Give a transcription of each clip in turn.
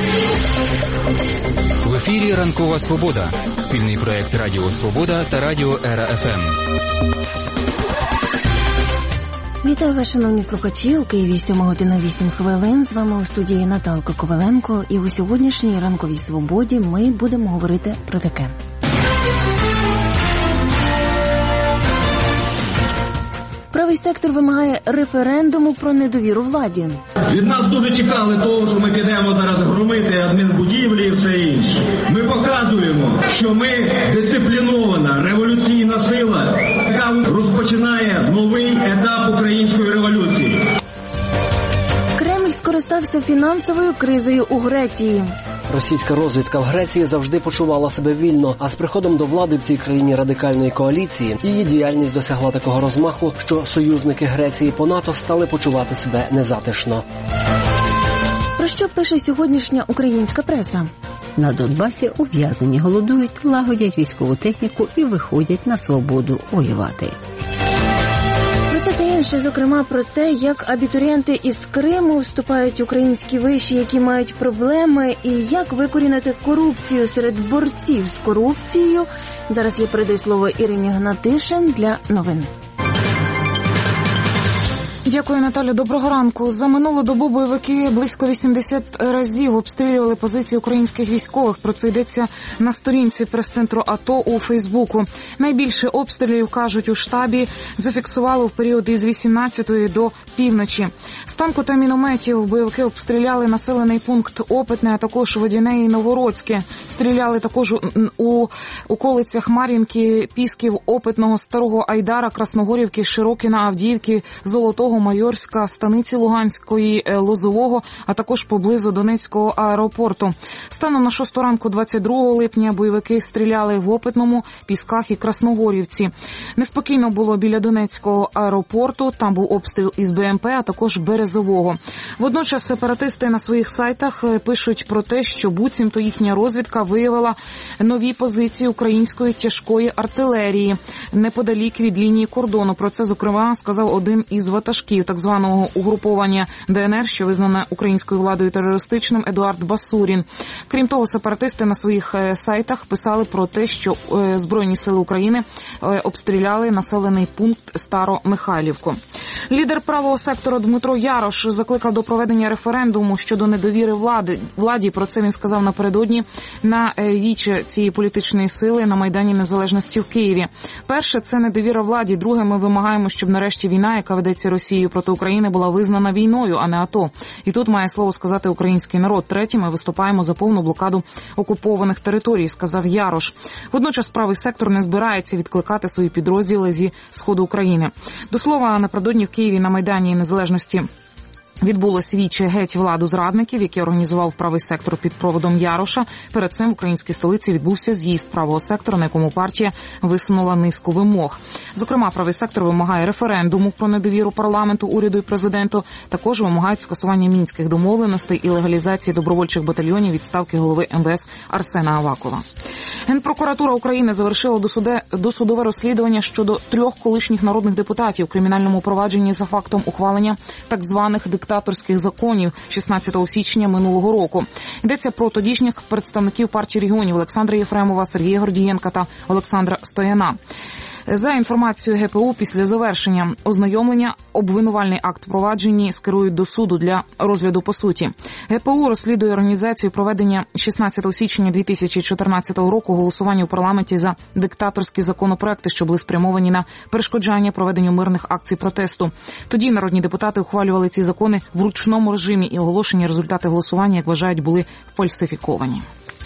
В ефірі «Ранкова Свобода». Спільний проєкт Радіо Свобода та Радіо Ера ФМ. Вітаю вас, шановні слухачі. У Києві 7:08. З вами у студії Наталка Коваленко. І у сьогоднішній «Ранковій Свободі» ми будемо говорити про таке. Правий сектор вимагає референдуму про недовіру владі. Від нас дуже чекали того, що ми підемо зараз громити адмінбудівлі і все інше. Ми показуємо, що ми дисциплінована революційна сила, яка розпочинає новий етап української революції. Кремль скористався фінансовою кризою у Греції. Російська розвідка в Греції завжди почувала себе вільно, а з приходом до влади в цій країні радикальної коаліції її діяльність досягла такого розмаху, що союзники Греції по НАТО стали почувати себе незатишно. Про що пише сьогоднішня українська преса? На Донбасі ув'язнені голодують, лагодять військову техніку і виходять на свободу воювати. Про це та інше, зокрема, про те, як абітурієнти із Криму вступають в українські виші, які мають проблеми, і як викорінити корупцію серед борців з корупцією. Зараз я передаю слово Ірині Гнатишин для новин. Дякую, Наталя. Доброго ранку. За минулу добу бойовики близько 80 разів обстрілювали позиції українських військових. Про це йдеться на сторінці прес-центру АТО у Фейсбуку. Найбільше обстрілів, кажуть у штабі, зафіксували в період із 18-ї до півночі. З танку та мінометів бойовики обстріляли населений пункт Опитне, а також Водяне і Новгородське. Стріляли також у околицях Мар'їнки, Пісків, Опитного, Старого Айдара, Красногорівки, Широкіна, Авдіївки, Золотого, Майорська, Станиці Луганської, Лозового, а також поблизу Донецького аеропорту. Станом на 6 ранку 22 липня бойовики стріляли в Опитному, Пісках і Красногорівці. Неспокійно було біля Донецького аеропорту, там був обстріл із БМП, а також Березового. Водночас сепаратисти на своїх сайтах пишуть про те, що буцімто їхня розвідка виявила нові позиції української тяжкої артилерії неподалік від лінії кордону. Про це, зокрема, сказав один із ватажків так званого угруповання ДНР, що визнане українською владою терористичним, Едуард Басурін. Крім того, сепаратисти на своїх сайтах писали про те, що Збройні сили України обстріляли населений пункт Старомихайлівку. Лідер правого сектору Дмитро Ярош закликав до проведення референдуму щодо недовіри владі. Про це він сказав напередодні на віче цієї політичної сили на Майдані Незалежності в Києві. Перше – це недовіра владі. Друге – ми вимагаємо, щоб нарешті війна, яка ведеться Росією проти України, була визнана війною, а не АТО. І тут має слово сказати український народ. Третє – ми виступаємо за повну блокаду окупованих територій, сказав Ярош. Водночас правий сектор не збирається відкликати свої підрозділи зі сходу України. До слова, напередодні в Києві на Майдані Незалежності відбулось віче «Геть владу зрадників», який організував правий сектор під проводом Яроша. Перед цим в українській столиці відбувся з'їзд правого сектору, на якому партія висунула низку вимог. Зокрема, правий сектор вимагає референдуму про недовіру парламенту, уряду і президенту. Також вимагають скасування мінських домовленостей і легалізації добровольчих батальйонів, відставки голови МВС Арсена Авакова. Генпрокуратура України завершила досудове розслідування щодо 3 колишніх народних депутатів в кримінальному провадженні за фактом ухвалення так званих диктаторських законів 16 січня минулого року. Йдеться про тодішніх представників партії регіонів Олександра Єфремова, Сергія Гордієнка та Олександра Стояна. За інформацією ГПУ, після завершення ознайомлення обвинувальний акт провадження скерують до суду для розгляду по суті. ГПУ розслідує організацію проведення 16 січня 2014 року голосування у парламенті за диктаторські законопроекти, що були спрямовані на перешкоджання проведенню мирних акцій протесту. Тоді народні депутати ухвалювали ці закони в ручному режимі і оголошені результати голосування, як вважають, були фальсифіковані.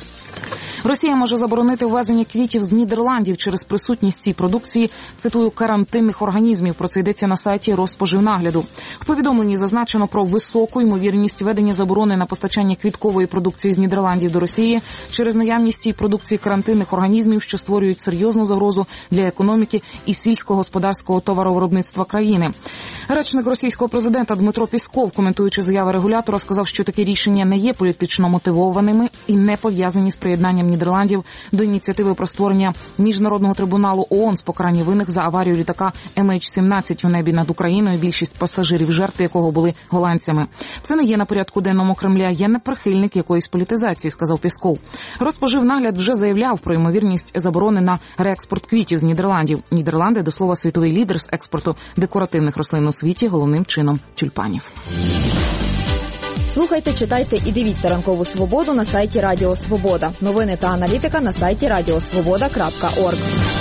Росія може заборонити ввезення квітів з Нідерландів через присутність цій продукції, цитую, карантинних організмів. Про це йдеться на сайті Розпоживнагляду. В повідомленні зазначено про високу ймовірність введення заборони на постачання квіткової продукції з Нідерландів до Росії через наявність цій продукції карантинних організмів, що створюють серйозну загрозу для економіки і сільськогосподарського товаровиробництва країни. Речник російського президента Дмитро Пісков, коментуючи заяви регулятора, сказав, що такі рішення не є політично мотивованими і не пов'язані з приєднанням Нідерландів до ініціативи про створення Міжнародного трибуналу ООН з покарання винних за аварію літака MH17 у небі над Україною, більшість пасажирів, жертви якого були голландцями. Це не є на порядку денному Кремля, я не прихильник якоїсь політизації, сказав Пєсков. Розпоживнагляд вже заявляв про ймовірність заборони на реекспорт квітів з Нідерландів. Нідерланди, до слова, світовий лідер з експорту декоративних рослин у світі, головним чином тюльпанів. Слухайте, читайте і дивіться «Ранкову свободу» на сайті Радіо Свобода. Новини та аналітика на сайті radiosvoboda.org.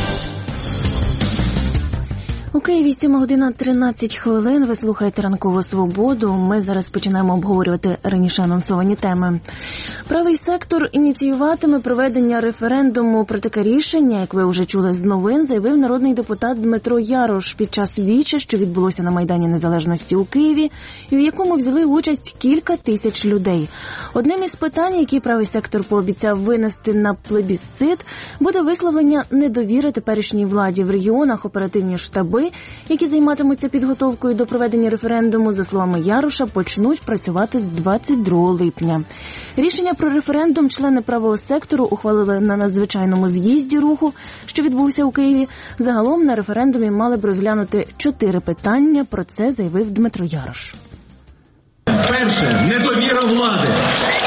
У Києві 7:13. Ви слухаєте «Ранкову свободу». Ми зараз починаємо обговорювати раніше анонсовані теми. Правий сектор ініціюватиме проведення референдуму про таке рішення, як ви вже чули з новин, заявив народний депутат Дмитро Ярош під час віче, що відбулося на Майдані Незалежності у Києві, і у якому взяли участь кілька тисяч людей. Одним із питань, які правий сектор пообіцяв винести на плебісцит, буде висловлення недовіри теперішній владі в регіонах. Оперативні штаби, які займатимуться підготовкою до проведення референдуму, за словами Яроша, почнуть працювати з 22 липня. Рішення про референдум члени правого сектору ухвалили на надзвичайному з'їзді руху, що відбувся у Києві. Загалом на референдумі мали б розглянути 4 питання. Про це заявив Дмитро Ярош. Перше – недовіра влади.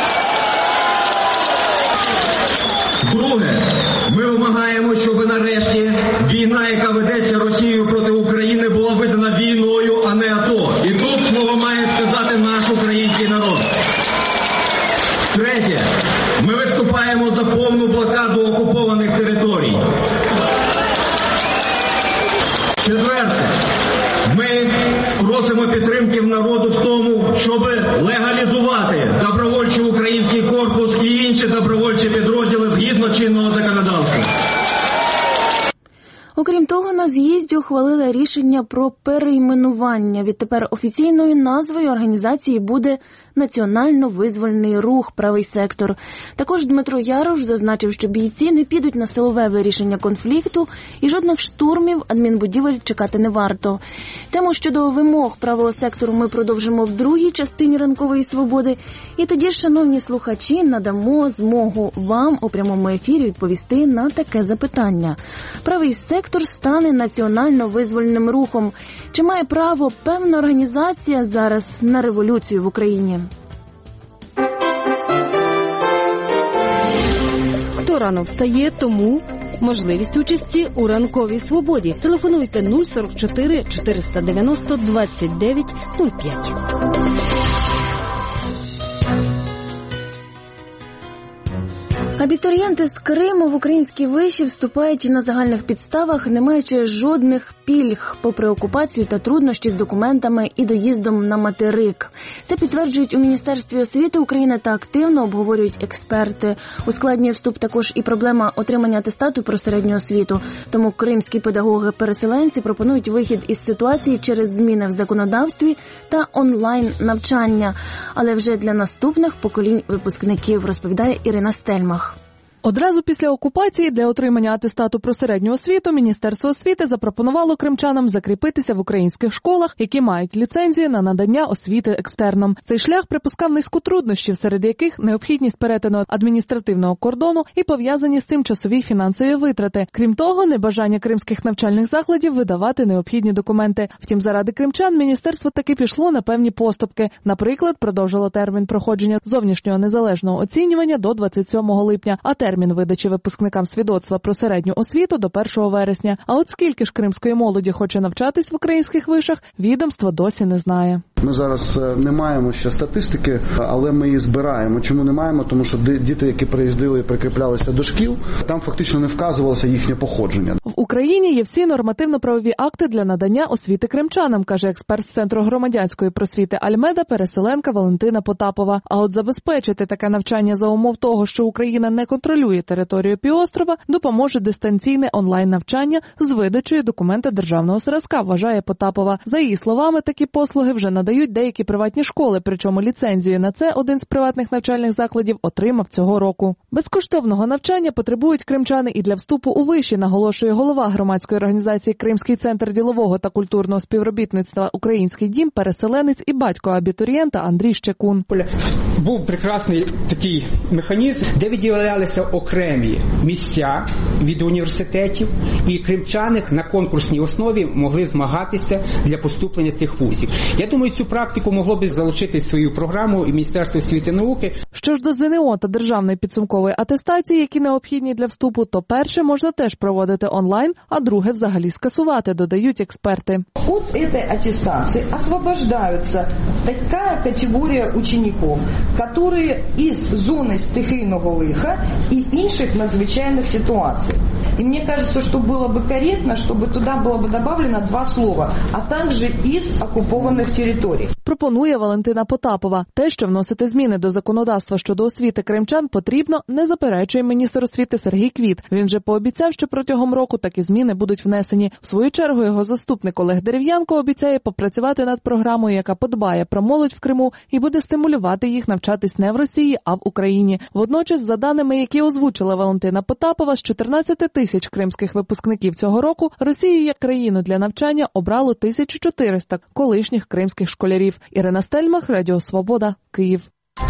Друге – ми вимагаємо, щоб нарешті війна, яка ведеться Росією проти України, була визнана війною, а не АТО. І тут слово має сказати наш український народ. Третє – ми виступаємо за повну блокаду окупованих територій. Четверте – ми просимо підтримки в народу в тому, щоб легалізувати добровольчий український корпус і інші добровольчі підрозділи згідно чинного законодавства. Окрім того, на з'їзді ухвалили рішення про перейменування. Відтепер офіційною назвою організації буде Національно-визвольний рух «Правий сектор». Також Дмитро Ярош зазначив, що бійці не підуть на силове вирішення конфлікту і жодних штурмів адмінбудівель чекати не варто. Тему щодо вимог правого сектору ми продовжимо в другій частині «Ранкової свободи». І тоді, шановні слухачі, надамо змогу вам у прямому ефірі відповісти на таке запитання. Правий сектор стане національно-визвольним рухом. Чи має право певна організація зараз на революцію в Україні? Хто рано встає, тому можливість участі у «Ранковій свободі». Телефонуйте 044 490 29 05. Абітурієнти з Криму в українські виші вступають на загальних підставах, не маючи жодних пільг, попри окупацію та труднощі з документами і доїздом на материк. Це підтверджують у Міністерстві освіти України та активно обговорюють експерти. Ускладнює вступ також і проблема отримання атестату про середню освіту. Тому кримські педагоги-переселенці пропонують вихід із ситуації через зміни в законодавстві та онлайн-навчання. Але вже для наступних поколінь випускників, розповідає Ірина Стельмах. Одразу після окупації для отримання атестату про середню освіту Міністерство освіти запропонувало кримчанам закріпитися в українських школах, які мають ліцензію на надання освіти екстерном. Цей шлях припускав низку труднощів, серед яких необхідність перетину адміністративного кордону і пов'язані з цим часові фінансові витрати. Крім того, небажання кримських навчальних закладів видавати необхідні документи. Втім, заради кримчан міністерство таки пішло на певні поступки. Наприклад, продовжило термін проходження зовнішнього незалежного оцінювання до 27 липня, а термін видачі випускникам свідоцтва про середню освіту до 1 вересня. А от скільки ж кримської молоді хоче навчатись в українських вишах, відомство досі не знає. Ми зараз не маємо ще статистики, але ми її збираємо. Чому не маємо? Тому що діти, які приїздили і прикріплялися до шкіл, там фактично не вказувалося їхнє походження. В Україні є всі нормативно-правові акти для надання освіти кримчанам, каже експерт з Центру громадянської просвіти Альмеда, переселенка Валентина Потапова. А от забезпечити таке навчання за умов того, що Україна не контролює територію півострова, допоможе дистанційне онлайн-навчання з видачею документа державного зразка, вважає Потапова. За її словами, такі послуги вже надають деякі приватні школи, причому ліцензію на це один з приватних навчальних закладів отримав цього року. Безкоштовного навчання потребують кримчани і для вступу у виші, наголошує голова громадської організації «Кримський центр ділового та культурного співробітництва «Український дім», переселенець і батько абітурієнта Андрій Щекун. Був прекрасний такий механізм, де виділялися окремі місця від університетів, і кримчани на конкурсній основі могли змагатися для поступлення цих вузів. Я думаю, цю практику могло би залучити в свою програму і Міністерство освіти і науки. Що ж до ЗНО та державної підсумкової атестації, які необхідні для вступу, то перше можна теж проводити онлайн, а друге взагалі скасувати, додають експерти. От цієї атестації освобождаються така категорія учнів, які із зони стихійного лиха і інших надзвичайних ситуацій. И мне кажется, что было бы корректно, чтобы туда было бы добавлено 2 слова, а также из оккупованных территорий. Пропонує Валентина Потапова. Те, що вносити зміни до законодавства щодо освіти кримчан потрібно, не заперечує міністр освіти Сергій Квіт. Він же пообіцяв, що протягом року такі зміни будуть внесені. В свою чергу його заступник Олег Дерев'янко обіцяє попрацювати над програмою, яка подбає про молодь в Криму і буде стимулювати їх навчатись не в Росії, а в Україні. Водночас, за даними, які озвучила Валентина Потапова, з 14 тисяч кримських випускників цього року Росію як країну для навчання обрало 1400 колишніх кримських школярів. Ірина Стельмах, Радіо Свобода, Київ.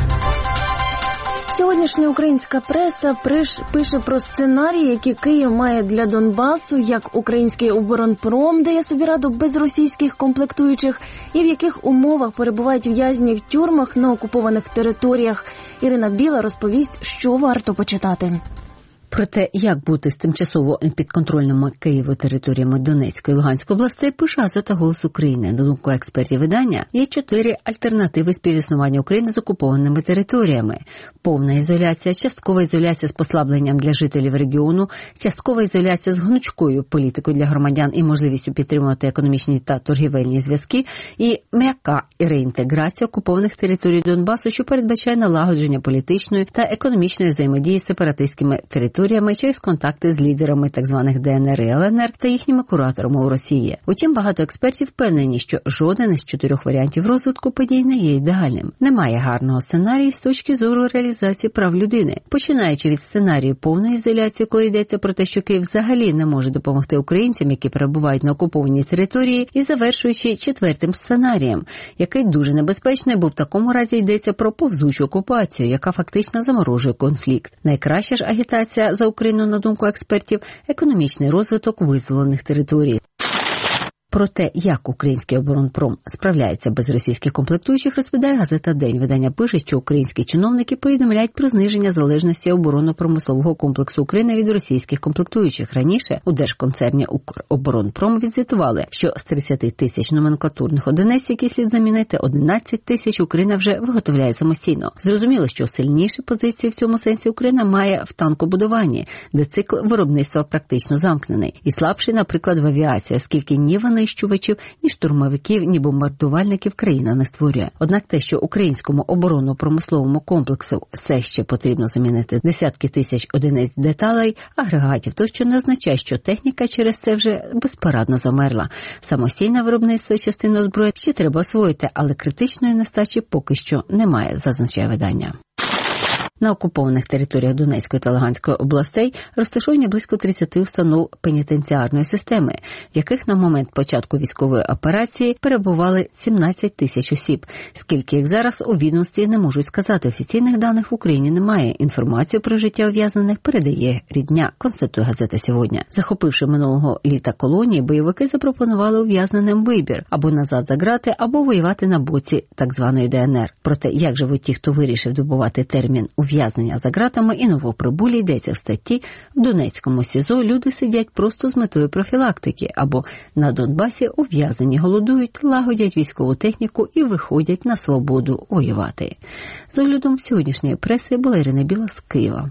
Сьогоднішня українська преса пише про сценарії, які Київ має для Донбасу, як український оборонпром дає собі раду без російських комплектуючих, і в яких умовах перебувають в'язні в тюрмах на окупованих територіях. Ірина Біла розповість, що варто почитати. Про те, як бути з тимчасово підконтрольними Києву територіями Донецької і Луганської областей, пише газета «Голос України». На думку експертів видання, є 4 альтернативи співіснування України з окупованими територіями. Повна ізоляція, часткова ізоляція з послабленням для жителів регіону, часткова ізоляція з гнучкою політикою для громадян і можливістю підтримувати економічні та торгівельні зв'язки, і м'яка реінтеграція окупованих територій Донбасу, що передбачає налагодження політичної та економічної взаємодії з сепаратистськими територіями через контакти з лідерами так званих ДНР і ЛНР та їхніми кураторами у Росії. Утім, багато експертів впевнені, що жоден із 4 варіантів розвитку подій не є ідеальним. Немає гарного сценарію з точки зору реалізації прав людини. Починаючи від сценарію повної ізоляції, коли йдеться про те, що Київ взагалі не може допомогти українцям, які перебувають на окупованій території, і завершуючи 4-м сценарієм, який дуже небезпечний, бо в такому разі йдеться про повзучу окупацію, яка фактично заморожує конфлікт. Найкраща ж агітація за Україну, на думку експертів, економічний розвиток визволених територій. Про те, як український оборонпром справляється без російських комплектуючих, розповідає газета «День». Видання пише, що українські чиновники повідомляють про зниження залежності оборонно-промислового комплексу України від російських комплектуючих. Раніше у держконцерні «Укроборонпром» відзвітували, що з 30 тисяч номенклатурних одиниць, які слід замінити, 11 тисяч Україна вже виготовляє самостійно. Зрозуміло, що сильніші позиції в цьому сенсі Україна має в танкобудуванні, де цикл виробництва практично замкнений. І слабший, наприклад, в авіації, оскільки ні винищувачів, ні штурмовиків, ні бомбардувальників країна не створює. Однак те, що українському оборонно-промисловому комплексу все ще потрібно замінити десятки тисяч одиниць деталей, агрегатів, то що не означає, що техніка через це вже безпорадно замерла. Самостійне виробництво частини озброєнь ще треба освоїти, але критичної нестачі поки що немає, зазначає видання. На окупованих територіях Донецької та Луганської областей розташовані близько 30 установ пенітенціарної системи, в яких на момент початку військової операції перебували 17 тисяч осіб. Скільки їх зараз у відомстві не можуть сказати. Офіційних даних в Україні немає. Інформацію про життя ув'язнених передає рідня, констатує газета «Сьогодні». Захопивши минулого літа колонії, бойовики запропонували ув'язненим вибір – або назад за ґрати, або воювати на боці так званої ДНР. Проте, як живуть ті, хто вирішив добувати термін ув'язнення за ґратами і новоприбулі, йдеться в статті, в Донецькому СІЗО люди сидять просто з метою профілактики, або на Донбасі ув'язнені голодують, лагодять військову техніку і виходять на свободу воювати. З оглядом сьогоднішньої преси була Ірина Біла з Києва.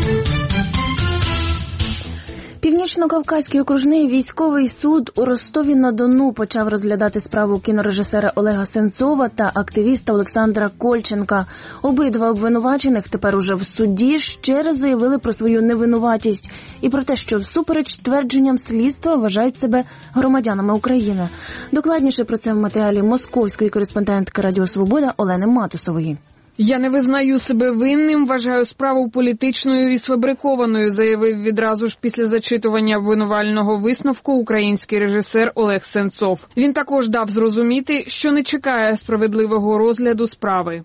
Північно-Кавказький окружний військовий суд у Ростові-на-Дону почав розглядати справу кінорежисера Олега Сенцова та активіста Олександра Кольченка. Обидва обвинувачених тепер уже в суді ще раз заявили про свою невинуватість і про те, що всупереч твердженням слідства вважають себе громадянами України. Докладніше про це в матеріалі московської кореспондентки Радіо Свобода Олени Матусової. «Я не визнаю себе винним, вважаю справу політичною і сфабрикованою», заявив відразу ж після зачитування обвинувального висновку український режисер Олег Сенцов. Він також дав зрозуміти, що не чекає справедливого розгляду справи.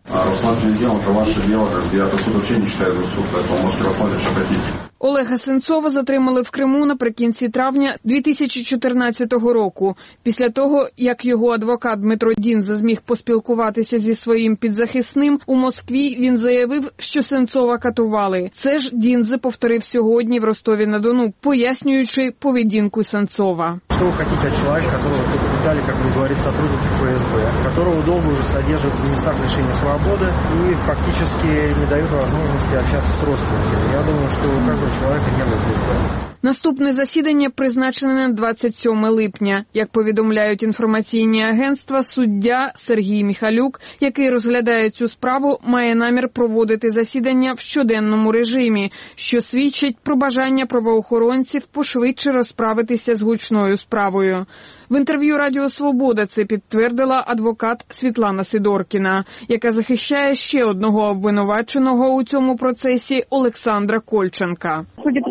Олега Сенцова затримали в Криму наприкінці травня 2014 року. Після того, як його адвокат Дмитро Дінза зміг поспілкуватися зі своїм підзахисним, у Москві він заявив, що Сенцова катували. Це ж Дінзе повторив сьогодні в Ростові-на-Дону, пояснюючи поведінку Сенцова. Что вы хотите от человека, которого предупреждали, как вы говорите, сотрудники ФСБ, которого долго уже содержат в местах лишения свободы и фактически не дают возможности общаться с родственниками. Я думаю, что у каждого человека нервы ФСБ. Наступне засідання призначене на 27 липня. Як повідомляють інформаційні агентства, суддя Сергій Міхалюк, який розглядає цю справу, має намір проводити засідання в щоденному режимі, що свідчить про бажання правоохоронців пошвидше розправитися з гучною справою. В інтерв'ю Радіо Свобода це підтвердила адвокат Світлана Сидоркіна, яка захищає ще одного обвинуваченого у цьому процесі Олександра Кольченка.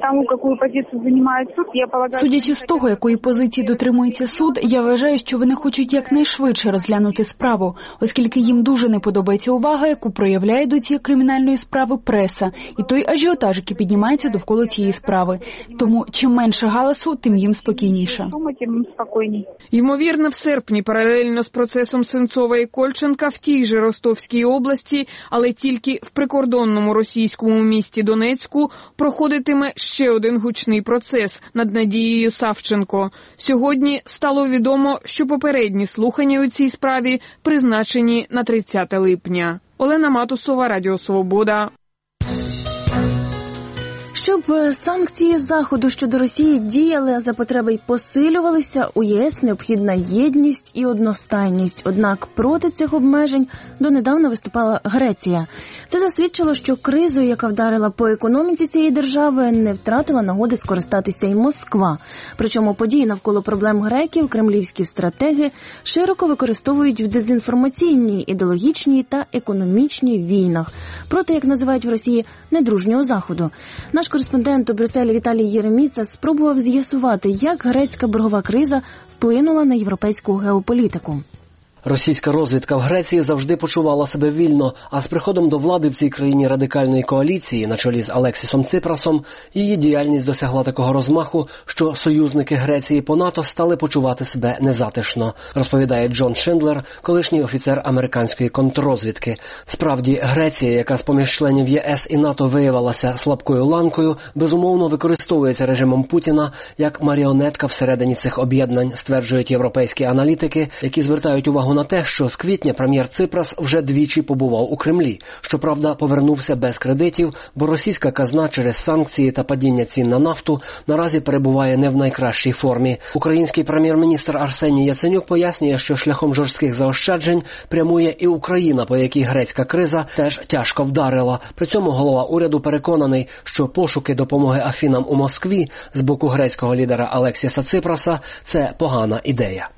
Судячи з того, якої позиції дотримується суд, я вважаю, що вони хочуть якнайшвидше розглянути справу, оскільки їм дуже не подобається увага, яку проявляє до цієї кримінальної справи преса, і той ажіотаж, який піднімається довкола цієї справи. Тому чим менше галасу, тим їм спокійніше. Ймовірно, в серпні паралельно з процесом Сенцова і Кольченка в тій же Ростовській області, але тільки в прикордонному російському місті Донецьку, проходитиме ще один гучний процес над Надією Савченко. Сьогодні стало відомо, що попередні слухання у цій справі призначені на 30 липня. Олена Матусова, Радіо Свобода. Щоб санкції Заходу щодо Росії діяли, а за потреби й посилювалися, у ЄС необхідна єдність і одностайність. Однак проти цих обмежень донедавна виступала Греція. Це засвідчило, що кризою, яка вдарила по економіці цієї держави, не втратила нагоди скористатися і Москва. Причому події навколо проблем греків кремлівські стратеги широко використовують в дезінформаційній, ідеологічній та економічній війнах проти, як називають в Росії, недружнього Заходу. Наш кореспондент у Брюсселі Віталій Єреміца спробував з'ясувати, як грецька боргова криза вплинула на європейську геополітику. Російська розвідка в Греції завжди почувала себе вільно, а з приходом до влади в цій країні радикальної коаліції на чолі з Алексісом Ципрасом її діяльність досягла такого розмаху, що союзники Греції по НАТО стали почувати себе незатишно, розповідає Джон Шиндлер, колишній офіцер американської контррозвідки. Справді, Греція, яка з-поміж членів ЄС і НАТО виявилася слабкою ланкою, безумовно використовується режимом Путіна як маріонетка всередині цих об'єднань, стверджують європейські аналітики, які звертають увагу на те, що з квітня прем'єр Ципрас вже двічі побував у Кремлі. Щоправда, повернувся без кредитів, бо російська казна через санкції та падіння цін на нафту наразі перебуває не в найкращій формі. Український прем'єр-міністр Арсеній Яценюк пояснює, що шляхом жорстких заощаджень прямує і Україна, по якій грецька криза теж тяжко вдарила. При цьому голова уряду переконаний, що пошуки допомоги Афінам у Москві з боку грецького лідера Алексіса Ципраса – це погана ідея.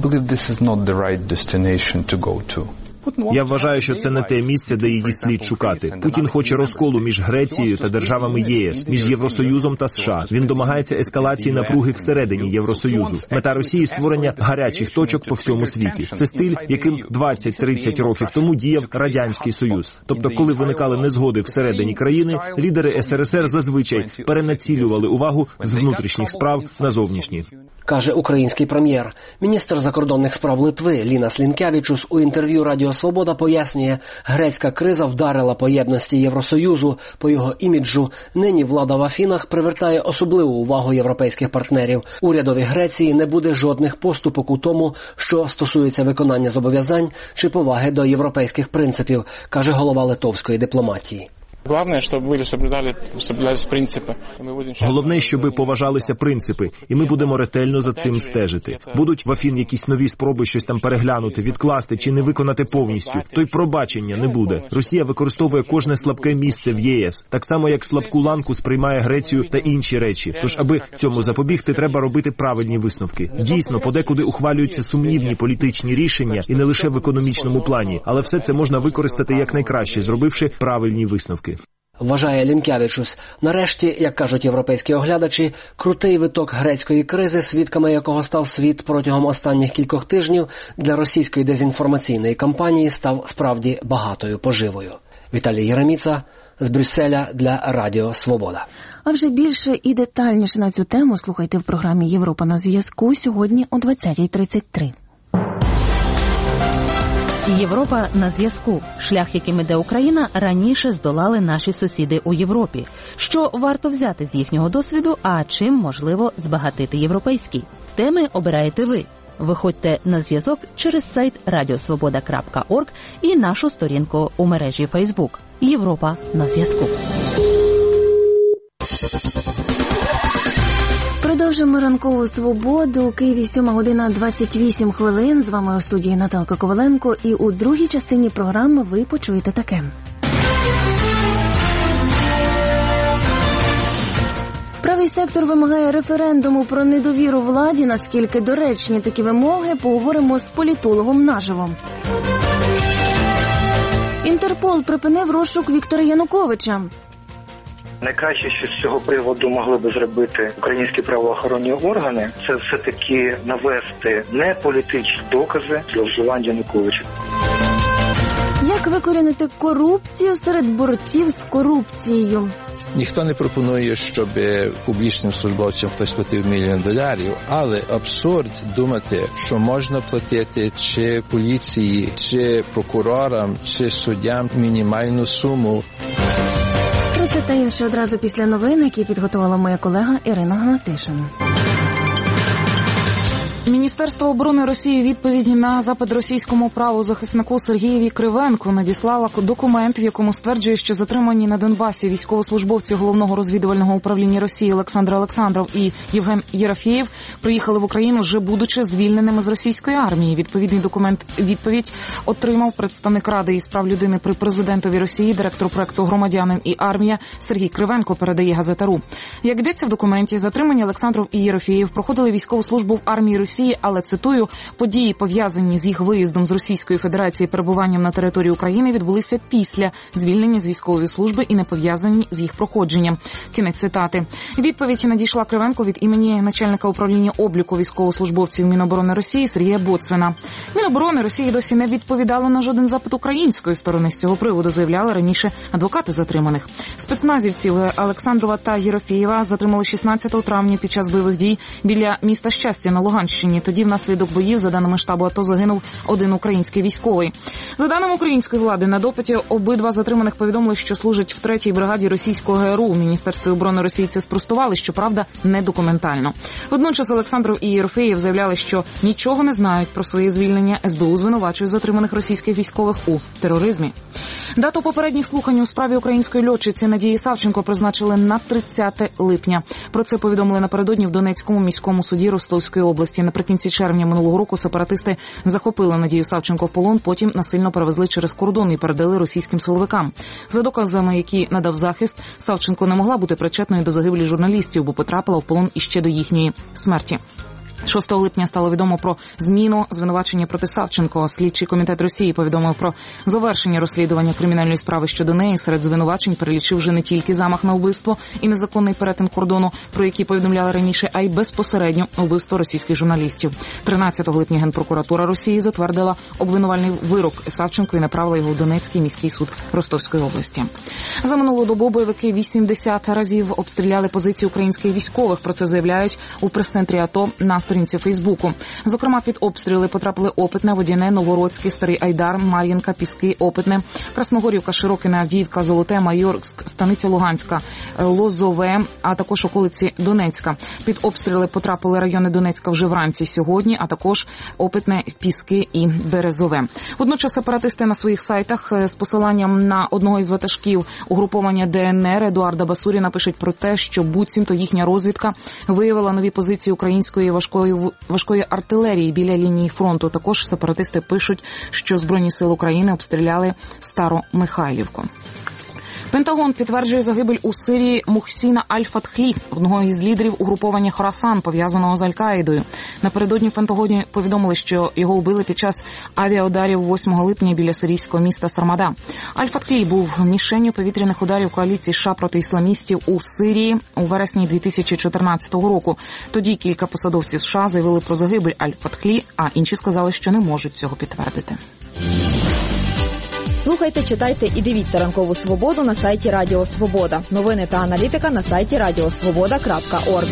Я вважаю, що це не те місце, де її слід шукати. Путін хоче розколу між Грецією та державами єС, між Євросоюзом та США. Він домагається ескалації напруги всередині Євросоюзу. Мета Росії – створення гарячих точок по всьому світі. Це стиль, яким 20-30 років тому діяв Радянський Союз. Тобто, коли виникали незгоди всередині країни, лідери СРСР зазвичай перенацілювали увагу з внутрішніх справ на зовнішні. Каже український прем'єр. Міністр закордонних справ Литви Лінас Лінкевічус у інтерв'ю Радіо Свобода пояснює, грецька криза вдарила по єдності Євросоюзу, по його іміджу. Нині влада в Афінах привертає особливу увагу європейських партнерів. Урядові Греції не буде жодних поступок у тому, що стосується виконання зобов'язань чи поваги до європейських принципів, каже голова литовської дипломатії. Головне, щоб соблюдались принципи. Головне, щоб поважалися принципи, і ми будемо ретельно за цим стежити. Будуть в Афін якісь нові спроби щось там переглянути, відкласти чи не виконати повністю, то й пробачення не буде. Росія використовує кожне слабке місце в ЄС, так само як слабку ланку сприймає Грецію та інші речі. Тож, аби цьому запобігти, треба робити правильні висновки. Дійсно, подекуди ухвалюються сумнівні політичні рішення і не лише в економічному плані, але все це можна використати якнайкраще, зробивши правильні висновки. Вважає Лінкявічус. Нарешті, як кажуть європейські оглядачі, крутий виток грецької кризи, свідками якого став світ протягом останніх кількох тижнів, для російської дезінформаційної кампанії став справді багатою поживою. Віталій Єреміца з Брюсселя для Радіо Свобода. А вже більше і детальніше на цю тему слухайте в програмі «Європа на зв'язку» сьогодні о 20:33. Європа на зв'язку. Шлях, яким іде Україна, раніше здолали наші сусіди у Європі. Що варто взяти з їхнього досвіду, а чим можливо збагатити європейський? Теми обираєте ви. Виходьте на зв'язок через сайт radiosvoboda.org і нашу сторінку у мережі Facebook. Європа на зв'язку. Продовжуємо ранкову свободу. У Києві 7:28. З вами у студії Наталка Коваленко. І у другій частині програми ви почуєте таке. Правий сектор вимагає референдуму про недовіру владі. Наскільки доречні такі вимоги, поговоримо з політологом наживо. Інтерпол припинив розшук Віктора Януковича. Найкраще, що з цього приводу могли би зробити українські правоохоронні органи, це все-таки навести не політичні докази зловживань Януковича. Як викорінити корупцію серед борців з корупцією? Ніхто не пропонує, щоб публічним службовцям хтось платив $1 мільйон, але абсурд думати, що можна платити чи поліції, чи прокурорам, чи суддям мінімальну суму. Про це та інше одразу після новин, які підготувала моя колега Ірина Гнатишин. Міністерство оборони Росії відповідь на запит російському правозахиснику Сергієві Кривенку надіслало документ, в якому стверджує, що затримані на Донбасі військовослужбовці Головного розвідувального управління Росії Олександр Олександров і Євген Єрофєєв приїхали в Україну, вже будучи звільненими з російської армії. Відповідний відповідь отримав представник Ради із прав людини при президентові Росії, директор проекту «Громадянин і армія» Сергій Кривенко, передає газета РУ. Як йдеться в документі, затримані Олександров і Єрофєєв проходили військову службу в армії Росії, але, цитую, події, пов'язані з їх виїздом з Російської Федерації і перебуванням на території України, відбулися після звільнення з військової служби і не пов'язані з їх проходженням. Кінець цитати. Відповідь надійшла Кривенко від імені начальника управління обліку військовослужбовців Міноборони Росії Сергія Боцвина. Міноборони Росії досі не відповідало на жоден запит української сторони з цього приводу, заявляли раніше адвокати затриманих. Спецназівців Олександрова та Єрофєєва затримали 16 травня під час бойових дій біля міста Щастя на Луганщині. Тоді внаслідок боїв, за даними штабу АТО, загинув один український військовий. За даними української влади, на допиті обидва затриманих повідомили, що служать в 3-й бригаді російського ГРУ. В Міністерстві оборони Росії це спростували, щоправда, не документально. Водночас Олександров і Єрофєєв заявляли, що нічого не знають про своє звільнення. СБУ звинувачує затриманих російських військових у тероризмі. Дату попередніх слухань у справі української льотчиці Надії Савченко призначили на 30 липня. Про це повідомили напередодні в Донецькому міському суді Ростовської області. Наприкінці червня минулого року сепаратисти захопили Надію Савченко в полон, потім насильно перевезли через кордон і передали російським силовикам. За доказами, які надав захист, Савченко не могла бути причетною до загибелі журналістів, бо потрапила в полон іще до їхньої смерті. 6 липня стало відомо про зміну звинувачення проти Савченко. Слідчий комітет Росії повідомив про завершення розслідування кримінальної справи щодо неї. Серед звинувачень перелічив вже не тільки замах на вбивство і незаконний перетин кордону, про які повідомляли раніше, а й безпосередньо вбивство російських журналістів. 13 липня Генпрокуратура Росії затвердила обвинувальний вирок Савченко і направила його в Донецький міський суд Ростовської області. За минулу добу бойовики 80 разів обстріляли позиції українських військових. Про це заявляють у прес-центрі АТО на сторінці Фейсбуку. Зокрема, під обстріли потрапили Опитне, Водяне, Новородське, Старий Айдар, Мар'їнка, Піски, Опитне, Красногорівка, Широкине, Авдіївка, Золоте, Майорськ, Станиця Луганська, Лозове, а також околиці Донецька. Під обстріли потрапили райони Донецька вже вранці сьогодні, а також Опитне, Піски і Березове. Водночас сепаратисти на своїх сайтах з посиланням на одного із ватажків угруповання ДНР Едуарда Басуріна пишуть про те, що буцімто їхня розвідка виявила нові позиції української важкої артилерії біля лінії фронту. Також сепаратисти пишуть, що Збройні сили України обстріляли Старомихайлівку. Пентагон підтверджує загибель у Сирії Мухсіна Аль-Фатхлі, одного із лідерів угруповання Хорасан, пов'язаного з Аль-Каїдою. Напередодні в Пентагоні повідомили, що його вбили під час авіаударів 8 липня біля сирійського міста Сармада. Аль-Фатхлі був мішенню повітряних ударів коаліції США проти ісламістів у Сирії у вересні 2014 року. Тоді кілька посадовців США заявили про загибель Аль-Фатхлі, а інші сказали, що не можуть цього підтвердити. Слухайте, читайте і дивіться «Ранкову свободу» на сайті Радіо Свобода. Новини та аналітика на сайті radiosvoboda.org.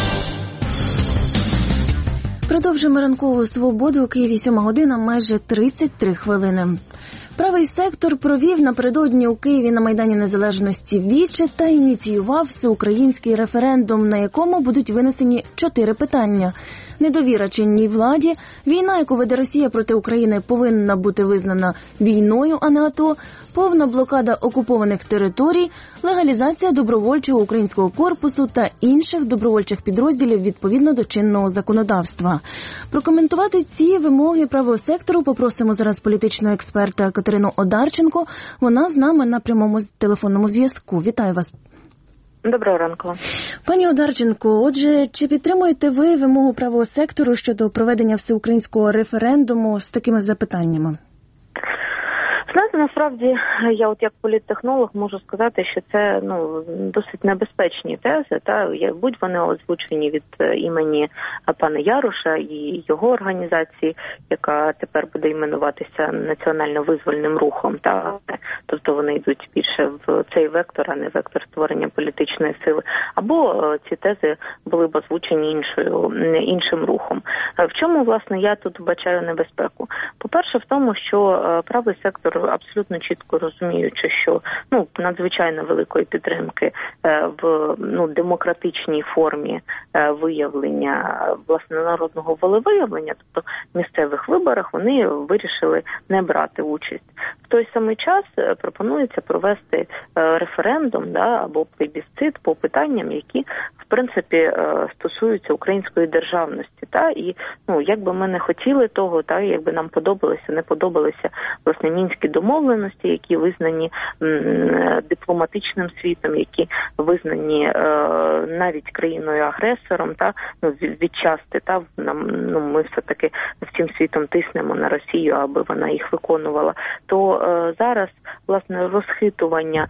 Продовжуємо «Ранкову свободу». У Києві 7 година, майже 33 хвилини. Правий сектор провів напередодні у Києві на Майдані Незалежності віче та ініціював всеукраїнський референдум, на якому будуть винесені 4 питання. Недовіра чинній владі, війна, яку веде Росія проти України, повинна бути визнана війною, а не АТО, повна блокада окупованих територій, легалізація добровольчого українського корпусу та інших добровольчих підрозділів відповідно до чинного законодавства. Прокоментувати ці вимоги правого сектору попросимо зараз політичного експерта Катерину Одарченко. Вона з нами на прямому телефонному зв'язку. Вітаю вас. Доброго ранку. Пані Одарченко, отже, чи підтримуєте ви вимогу правого сектору щодо проведення всеукраїнського референдуму з такими запитаннями? Знаєте, насправді, я от як політтехнолог можу сказати, що це досить небезпечні тези, будь вони озвучені від імені пана Яруша і його організації, яка тепер буде іменуватися національно-визвольним рухом, тобто вони йдуть більше в цей вектор, а не вектор створення політичної сили, або ці тези були б озвучені іншим рухом. В чому, власне, я тут бачаю небезпеку? По-перше, в тому, що правий сектор абсолютно чітко розуміючи, що надзвичайно великої підтримки в демократичній формі виявлення, власне, народного волевиявлення, тобто місцевих виборах, вони вирішили не брати участь. В той самий час пропонується провести референдум або плебісцит по питанням, які, в принципі, стосуються української державності. І як би ми не хотіли того, як би нам подобалося, не подобалися, власне, мінські домовленості, які визнані дипломатичним світом, які визнані навіть країною-агресором, відчасти, ми все-таки всім світом тиснемо на Росію, аби вона їх виконувала, то зараз, власне, розхитування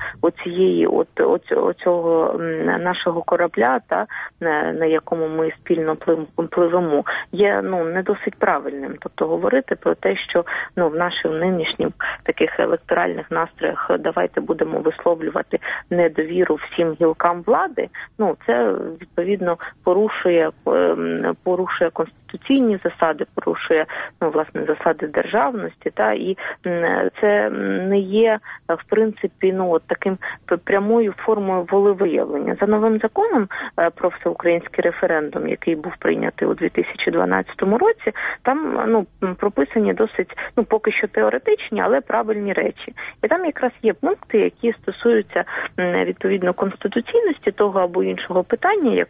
оцього нашого корабля, на якому ми спільно пливемо, є не досить правильним. Тобто говорити про те, що в наших нинішніх таких електоральних настроях давайте будемо висловлювати недовіру всім гілкам влади, це відповідно порушує конституційні засади, порушує власне засади державності, і це не є в принципі таким прямою формою волевиявлення. За новим законом про всеукраїнський референдум, який був прийнятий у 2012 році, там прописані досить поки що теоретичні, але правильні речі. І там якраз є пункти, які стосуються відповідно конституційності того або іншого питання,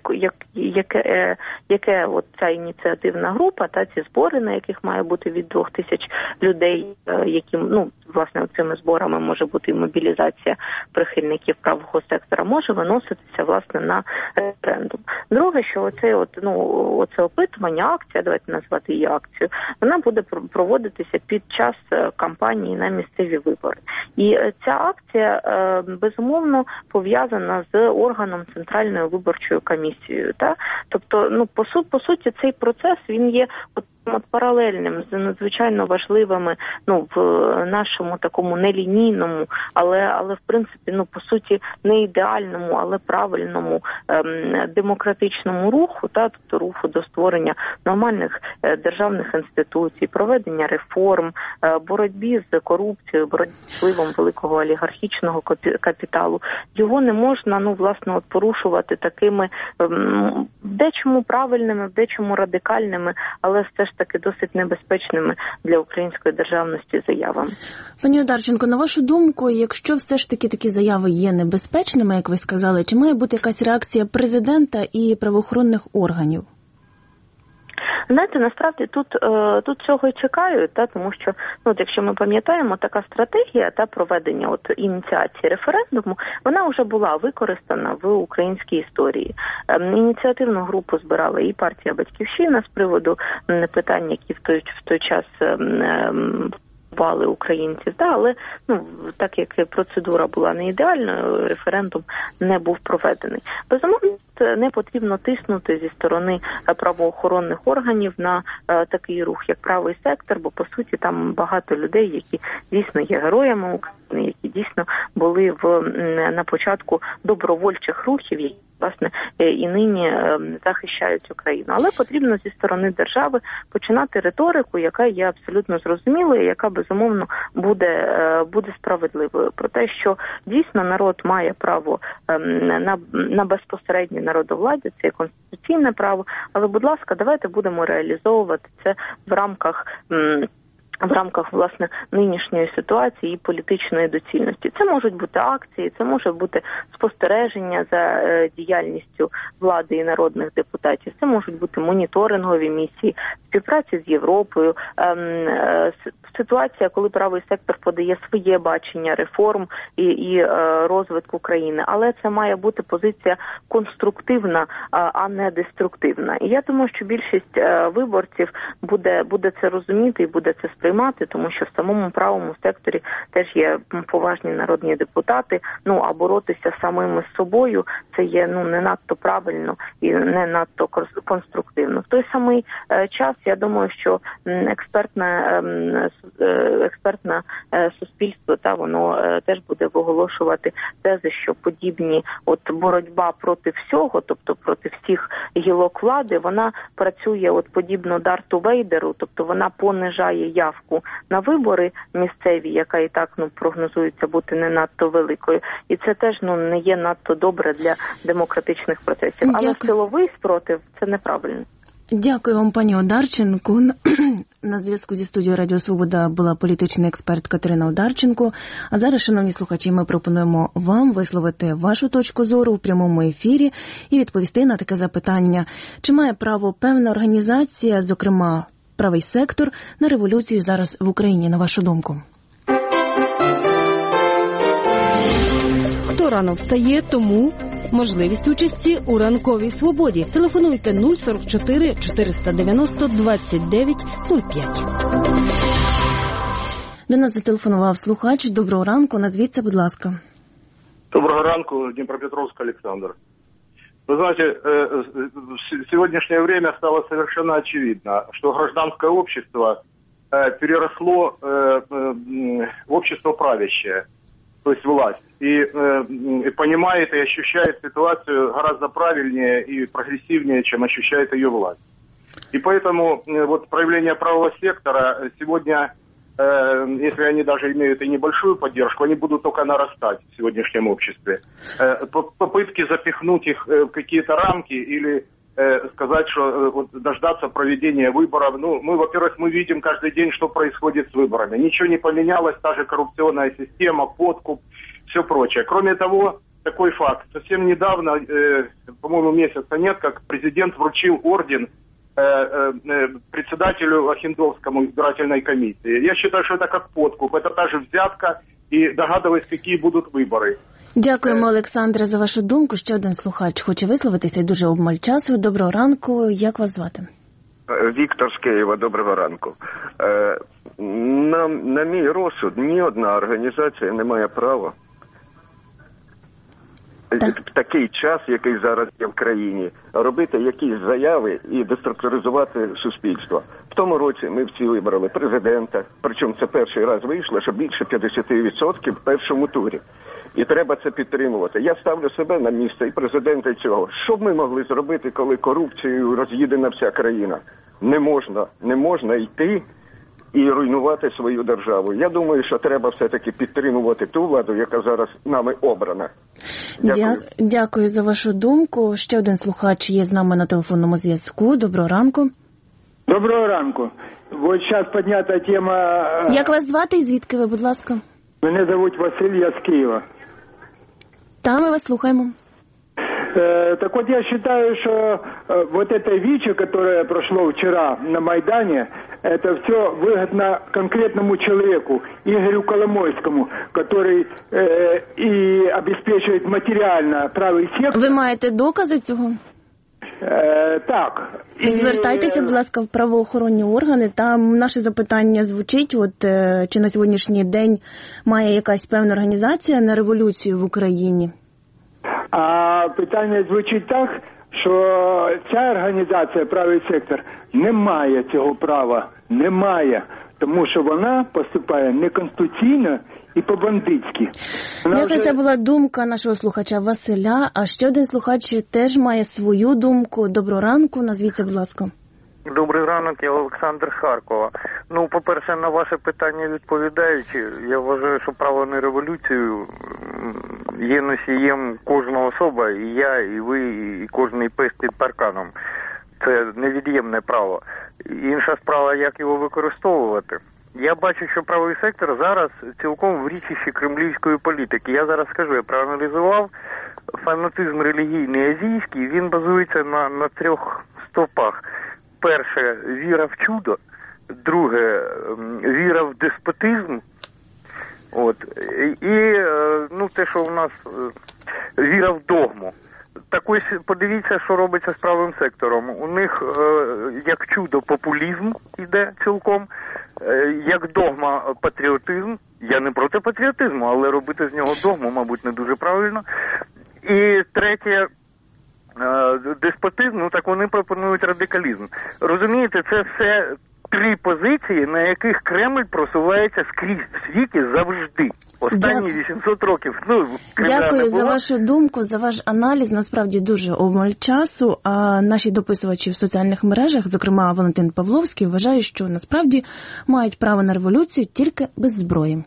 яке ця ініціативна група, ці збори, на яких має бути від 2000 людей, які, власне, цими зборами може бути і мобілізація прихильників правого сектора, може виноситися, власне, на референдум. Друге, що оце опитування, акція, давайте назвати її акцію, вона буде проводитися під час кампанії на місцеві вибори. І ця акція, безумовно, пов'язана з органом Центральною виборчою комісією. Тобто, по суті, цей процес, він є паралельним з надзвичайно важливими, в нашому такому нелінійному, але в принципі, по суті, не ідеальному, але правильному демократичному руху, тобто руху до створення нормальних державних інституцій, проведення реформ, боротьбі з корупцією, боротьбі з впливом великого олігархічного капіталу. Його не можна, власне, порушувати такими дечому правильними, дечому радикальними, але все ж таки досить небезпечними для української державності заявами. Пані Одарченко, на вашу думку, якщо все ж таки такі заяви є небезпечними, як ви сказали, чи має бути якась реакція президента і правоохоронних органів? Знаєте, насправді тут цього і чекають, тому що, якщо ми пам'ятаємо, така стратегія проведення ініціації референдуму, вона вже була використана в українській історії. Ініціативну групу збирала і партія «Батьківщина» з приводу питань, які в той час українців, але так як процедура була не ідеальною, референдум не був проведений. Безумовно, не потрібно тиснути зі сторони правоохоронних органів на такий рух, як правий сектор, бо по суті там багато людей, які дійсно є героями України, які дійсно були на початку добровольчих рухів, які власне і нині захищають Україну. Але потрібно зі сторони держави починати риторику, яка є абсолютно зрозумілою, яка безумовно буде справедливою. Про те, що дійсно народ має право на безпосереднє народовладдя, це є конституційне право, але, будь ласка, давайте будемо реалізовувати це в рамках, власне, нинішньої ситуації і політичної доцільності. Це можуть бути акції, це може бути спостереження за діяльністю влади і народних депутатів, це можуть бути моніторингові місії, співпраця з Європою, ситуація, коли правий сектор подає своє бачення реформ і розвитку країни. Але це має бути позиція конструктивна, а не деструктивна. І я думаю, що більшість виборців буде це розуміти і буде це сприймати, тому що в самому правому секторі теж є поважні народні депутати, а боротися самими з собою це є не надто правильно і не надто конструктивно. В той самий час я думаю, що експертне суспільство воно теж буде виголошувати тези, що подібні боротьба проти всього, тобто проти всіх гілок влади, вона працює подібно Дарту Вейдеру, тобто вона понижає явку на вибори місцеві, яка і так прогнозується бути не надто великою. І це теж не є надто добре для демократичних процесів. Але силовий спротив – це неправильно. Дякую вам, пані Одарченко. На зв'язку зі студією Радіо Свобода була політичний експерт Катерина Одарченко. А зараз, шановні слухачі, ми пропонуємо вам висловити вашу точку зору у прямому ефірі і відповісти на таке запитання. Чи має право певна організація, зокрема правий сектор, на революцію зараз в Україні, на вашу думку? Хто рано встає, тому можливість участі у ранковій свободі. Телефонуйте 044 490 29 05. До нас зателефонував слухач. Доброго ранку. Назвіться, будь ласка. Доброго ранку, Днепропетровск, Александр. Вы знаете, в сегодняшнее время стало совершенно очевидно, что гражданское общество переросло в общество правящее, то есть власть, и понимает и ощущает ситуацию гораздо правильнее и прогрессивнее, чем ощущает ее власть. И поэтому проявление правого сектора сегодня, если они даже имеют и небольшую поддержку, они будут только нарастать в сегодняшнем обществе. Попытки запихнуть их в какие-то рамки или сказать, что дождаться проведения выборов. Мы, во-первых, мы видим каждый день, что происходит с выборами. Ничего не поменялось, та же коррупционная система, подкуп, все прочее. Кроме того, такой факт. Совсем недавно, по-моему, месяца нет, как президент вручил орден председателю Охендовскому избирательной комиссии. Я считаю, что это как подкуп, это та же взятка, и догадываюсь, какие будут вибори. Дякуємо, Олександре, за вашу думку. Ще один слухач хоче висловитися, і дуже обмаль часу. Доброго ранку. Як вас звати? Віктор з Києва. Доброго ранку. На мій розсуд, ні одна організація не має права в такий час, який зараз є в країні, робити якісь заяви і деструктуризувати суспільство. В тому році ми всі вибрали президента, причому це перший раз вийшло, що більше 50% в першому турі. І треба це підтримувати. Я ставлю себе на місце і президента цього. Що б ми могли зробити, коли корупцією роз'їдена вся країна? Не можна йти і руйнувати свою державу. Я думаю, що треба все-таки підтримувати ту владу, яка зараз нами обрана. Дякую за вашу думку. Ще один слухач є з нами на телефонному зв'язку. Доброго ранку. Доброго ранку. Вот сейчас поднята тема... Як вас звати і звідки ви, будь ласка? Мене звуть Василь, я з Києва. Та, ми вас слухаємо. Так вот, я считаю, что вот это ВИЧ, которое прошло вчера на Майдане, это все выгодно конкретному человеку, Игорю Коломойскому, который и обеспечивает материально правый сектор. Ви маєте докази цього? Так. Звертайтеся, будь ласка, в правоохоронні органи. Там наше запитання звучить, чи на сьогоднішній день має якась певна організація на революцію в Україні? А питання звучить так, що ця організація, правий сектор, не має цього права. Не тому що вона поступає неконституційно і по-бандитськи. Це була думка нашого слухача Василя, а ще один слухач теж має свою думку. Доброго ранку, назвіться, будь ласка. Добрий ранок, я Олександр Харкова. По-перше, на ваше питання відповідаючи, я вважаю, що право на революцію є носієм кожна особа, і я, і ви, і кожний пес під парканом. Це невід'ємне право. Інша справа, як його використовувати. Я бачу, що правий сектор зараз цілком в річищі кремлівської політики. Я зараз скажу, я проаналізував фанатизм релігійний азійський, він базується на 3 стовпах. Перше, віра в чудо. Друге, віра в деспотизм. І те, що у нас віра в догму. Так ось подивіться, що робиться з правим сектором. У них як чудо популізм іде цілком, як догма патріотизм. Я не проти патріотизму, але робити з нього догму, мабуть, не дуже правильно. І третє, деспотизм, так вони пропонують радикалізм. Розумієте, це все 3 позиції, на яких Кремль просувається скрізь в світі завжди. Останні 800 років. Дякую за вашу думку, за ваш аналіз. Насправді дуже обмаль часу. А наші дописувачі в соціальних мережах, зокрема Валентин Павловський, вважають, що насправді мають право на революцію тільки без зброї.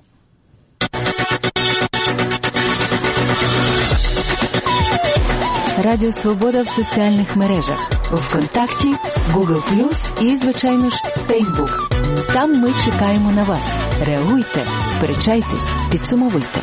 Радіо Свобода в соціальних мережах. ВКонтакті, Google+, і, звичайно ж, Facebook. Там ми чекаємо на вас. Реагуйте, сперечайтесь, підсумовуйте.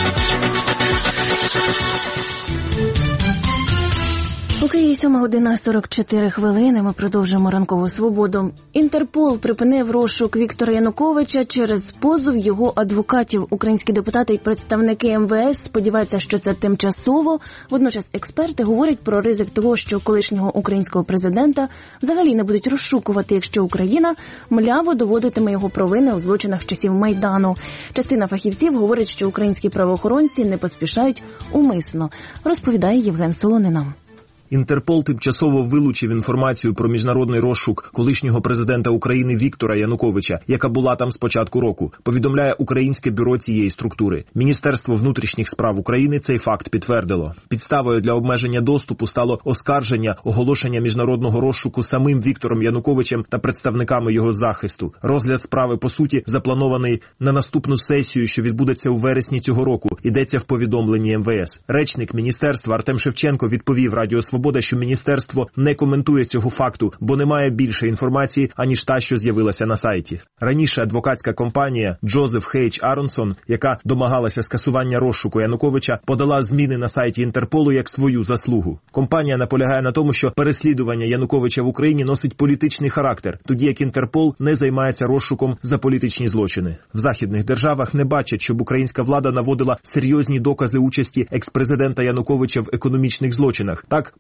У Києві 7:44. Ми продовжуємо ранкову свободу. Інтерпол припинив розшук Віктора Януковича через позов його адвокатів. Українські депутати і представники МВС сподіваються, що це тимчасово. Водночас експерти говорять про ризик того, що колишнього українського президента взагалі не будуть розшукувати, якщо Україна мляво доводитиме його провини у злочинах часів Майдану. Частина фахівців говорить, що українські правоохоронці не поспішають умисно, розповідає Євген Солонина. Інтерпол тимчасово вилучив інформацію про міжнародний розшук колишнього президента України Віктора Януковича, яка була там з початку року, повідомляє Українське бюро цієї структури. Міністерство внутрішніх справ України цей факт підтвердило. Підставою для обмеження доступу стало оскарження оголошення міжнародного розшуку самим Віктором Януковичем та представниками його захисту. Розгляд справи, по суті, запланований на наступну сесію, що відбудеться у вересні цього року, йдеться в повідомленні МВС. Речник міністерства Артем Шевченко відповів Радіо Свобода, що міністерство не коментує цього факту, бо немає більше інформації, аніж та, що з'явилася на сайті. Раніше адвокатська компанія Джозеф Хейдж Аронсон, яка домагалася скасування розшуку Януковича, подала зміни на сайті Інтерполу як свою заслугу. Компанія наполягає на тому, що переслідування Януковича в Україні носить політичний характер, тоді як Інтерпол не займається розшуком за політичні злочини. В західних державах не бачать, щоб українська влада наводила серйозні докази участі експрезидента Януковича в економічних злочинах. Так,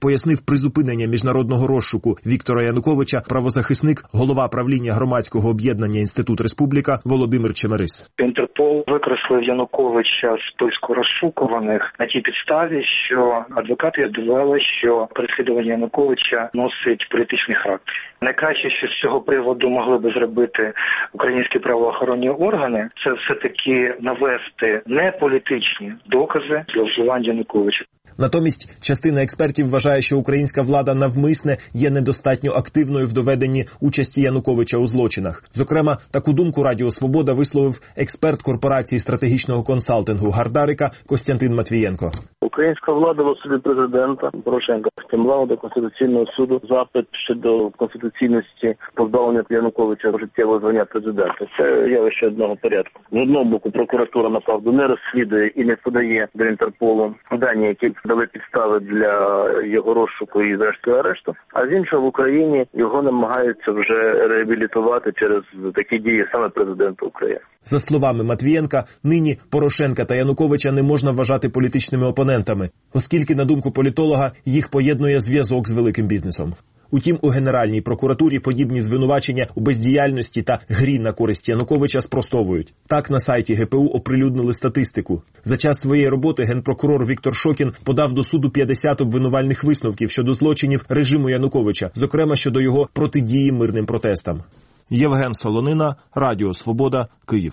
пояснив призупинення міжнародного розшуку Віктора Януковича правозахисник, голова правління громадського об'єднання «Інститут Республіка» Володимир Чемерис. Інтерпол викреслив Януковича з списку розшукуваних на тій підставі, що адвокати довели, що переслідування Януковича носить політичний характер. Найкраще, що з цього приводу могли би зробити українські правоохоронні органи, це все-таки навести не політичні докази зловживань Януковича. Натомість частина експертів вважає, що українська влада навмисне є недостатньо активною в доведенні участі Януковича у злочинах. Зокрема, таку думку Радіо Свобода висловив експерт корпорації стратегічного консалтингу «Гардарика» Костянтин Матвієнко. Українська влада в особі президента Порошенка стимулювала до Конституційного суду запит щодо конституційності позбавлення Януковича життєвого звання президента. Це явище одного порядку. З одного боку, прокуратура, направду, не розслідує і не подає до Інтерполу дані, які дали підстави для його розшуку і зрештою арешту, а з іншого в Україні його намагаються вже реабілітувати через такі дії саме президента України. За словами Матвієнка, нині Порошенка та Януковича не можна вважати політичними опонентами, оскільки, на думку політолога, їх поєднує зв'язок з великим бізнесом. Утім, у Генеральній прокуратурі подібні звинувачення у бездіяльності та грі на користь Януковича спростовують. Так, на сайті ГПУ оприлюднили статистику. За час своєї роботи генпрокурор Віктор Шокін подав до суду 50 обвинувальних висновків щодо злочинів режиму Януковича, зокрема щодо його протидії мирним протестам. Євген Солонина, Радіо Свобода, Київ.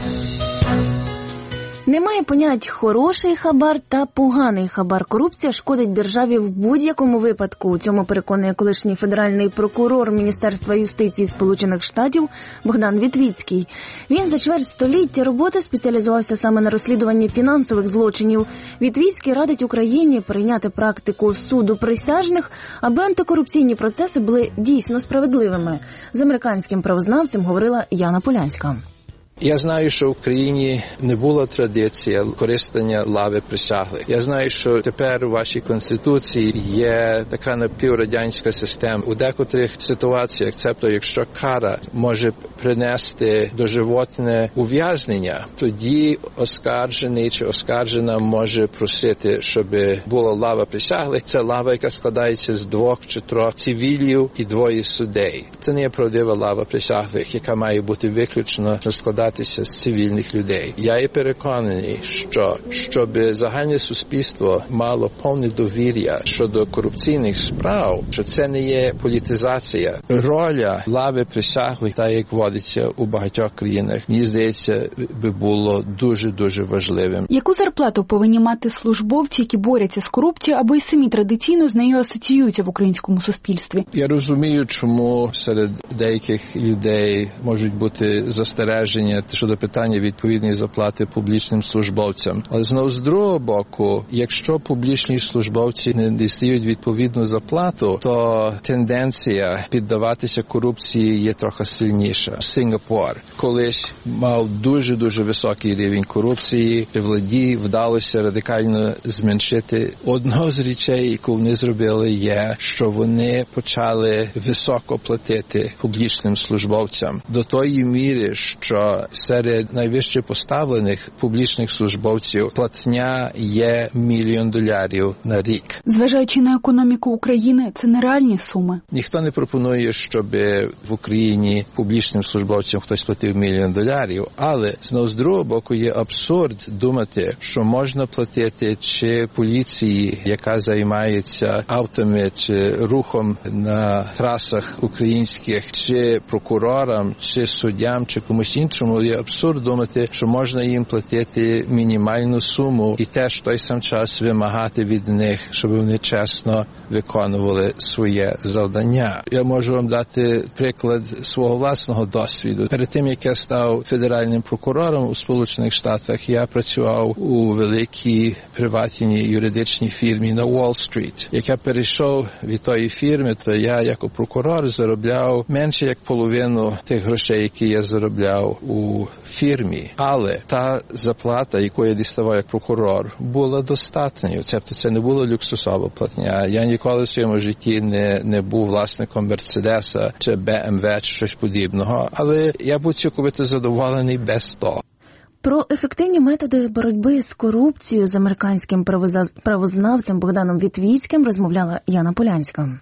Немає понять «хороший хабар» та «поганий хабар». Корупція шкодить державі в будь-якому випадку. У цьому переконує колишній федеральний прокурор Міністерства юстиції Сполучених Штатів Богдан Вітвіцький. Він за чверть століття роботи спеціалізувався саме на розслідуванні фінансових злочинів. Вітвіцький радить Україні прийняти практику суду присяжних, аби антикорупційні процеси були дійсно справедливими. З американським правознавцем говорила Яна Полянська. Я знаю, що в Україні не була традиція користання лави присяглих. Я знаю, що тепер у вашій Конституції є така напіврадянська система. У декотрих ситуаціях, цебто якщо кара може принести доживотне ув'язнення, тоді оскаржений чи оскаржена може просити, щоб була лава присяглих. Це лава, яка складається з 2 чи 3 цивілів і 2 судей. Це не є правдива лава присяглих, яка має бути виключно складатися з цивільних людей. Я є переконаний, що щоб загальне суспільство мало повне довір'я щодо корупційних справ, що це не є політизація. Роля лави присяглих, та як водиться у багатьох країнах, мені здається, би було дуже-дуже важливим. Яку зарплату повинні мати службовці, які борються з корупцією, або й самі традиційно з нею асоціюються в українському суспільстві? Я розумію, чому серед деяких людей можуть бути застереження щодо питання відповідної заплати публічним службовцям. Але знову з другого боку, якщо публічні службовці не дістають відповідну заплату, то тенденція піддаватися корупції є трохи сильніша. Сингапур колись мав дуже-дуже високий рівень корупції, при владі вдалося радикально зменшити. Одна з речей, яку вони зробили, є, що вони почали високо платити публічним службовцям. До тої міри, що серед найвище поставлених публічних службовців платня є $1 мільйон на рік. Зважаючи на економіку України, це нереальні суми. Ніхто не пропонує, щоб в Україні публічним службовцям хтось платив $1 мільйон, але, знову з другого боку, є абсурд думати, що можна платити чи поліції, яка займається автами чи рухом на трасах українських, чи прокурорам, чи суддям, чи комусь іншому. Є абсурд думати, що можна їм платити мінімальну суму і теж в той сам час вимагати від них, щоб вони чесно виконували своє завдання. Я можу вам дати приклад свого власного досвіду. Перед тим, як я став федеральним прокурором у Сполучених Штатах, я працював у великій приватній юридичній фірмі на Уолл-стріт. Як я перейшов від тої фірми, то я, як прокурор, заробляв менше як половину тих грошей, які я заробляв у фірмі. Але та заплата, яку я діставав як прокурор, була достатньою. Тобто це не було люксусова платня. Я ніколи в своєму житті не був власником Мерседеса чи БМВ чи щось подібного. Але я був цілковито задоволений без того. Про ефективні методи боротьби з корупцією з американським правознавцем Богданом Вітвіцьким розмовляла Яна Полянська.